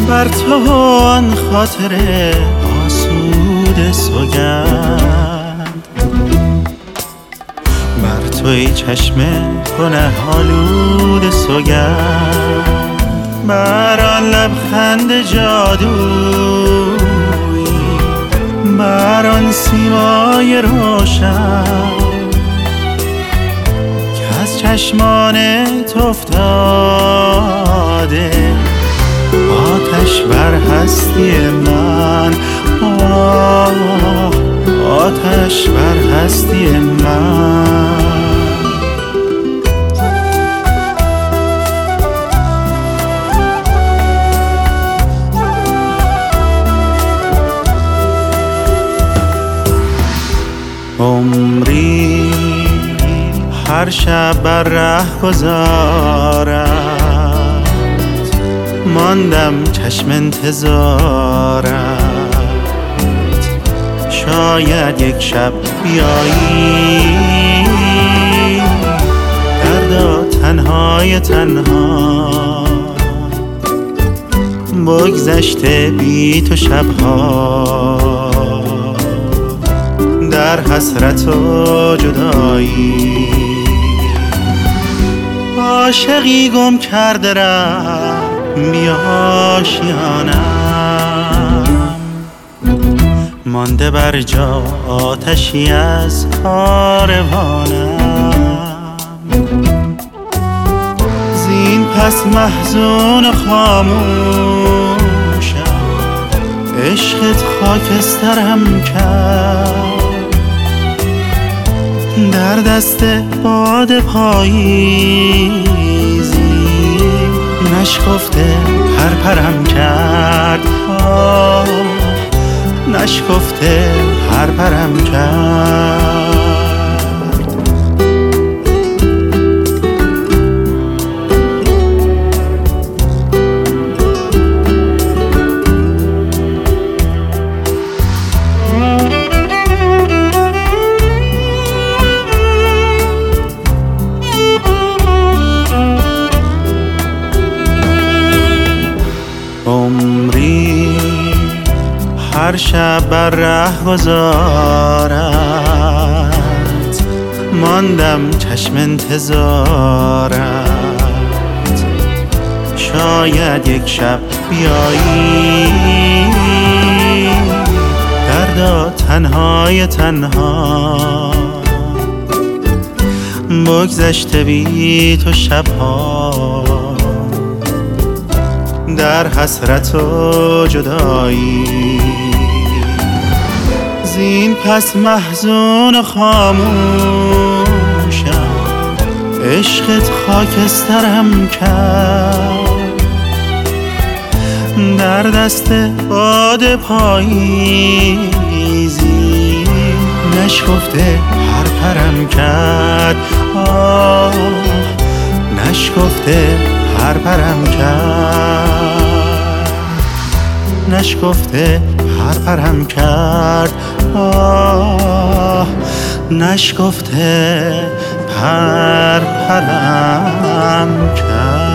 بر تو آن خاطر آسوده سوگند، بر تو ای چشم گنه آلوده سوگند، بر آن لبخند جادویی، بر آن سیمای روشن که از چشمان تو افتاده، آتش بر هستی من، آتش بر هستی من. عمری هر شب بر ره گذارت، ماندم چشم انتظارت، شاید یک شب بیایی دردا تنهای تنها، بگذشته بی تو شبها در حسرت و جدایی، عاشقی گم کرده رفت بی آشیانم، مانده بر جا آتشی از کاروانم، زین پس محزون و خاموشم، عشقت خاکسترم کرد، در دست باد پاییزی، نشکفته پرپرم کرد، نشکفته پرپرم کرد. عمری هر شب بر ره گذارت، ماندم چشم انتظارت، شاید یک شب بیایی دردا تنهای تنها، بگذشته بی تو شبها در حسرت و جدایی، زین پس محزون و خاموشم، عشقت خاکسترم کرد، در دست باد پاییزی، نشکفته پرپرم کرد، نشکفته پرپرم کرد، نشکفته پرپرم کرد، نشکفته پرپرم کرد.